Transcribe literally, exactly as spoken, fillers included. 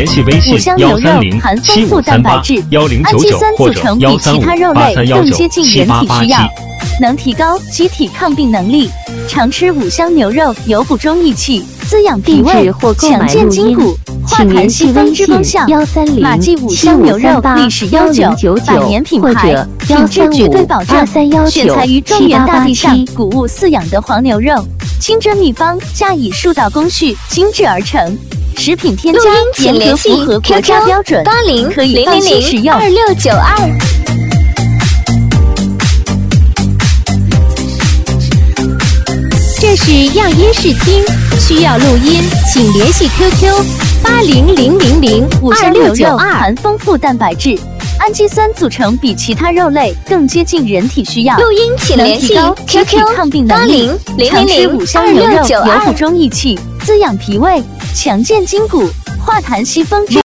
联系微信幺三零七五三八幺零九九或者幺三五八三幺九七八八七。 能提高机体抗病能力。常吃五香牛肉有补中益气、滋养脾胃、强健筋骨、化痰息风之功效。马记五香牛肉历史悠久，百年品牌，品质绝对保证。选材于中原大地上谷物饲养的黄牛肉，清真秘方加以数道工序精制而成。食品添加严格符合国家标准，可以放心使用。 二六九二。这是样音视听，需要录音，请联系 Q Q 八零零零零二六九二。 含丰富蛋白质，氨基酸组成比其他肉类更接近人体需要。 录音请联系 Q Q 八零零零零二六九二。 有补中益气，滋养脾胃，强健筋骨，化痰息风之。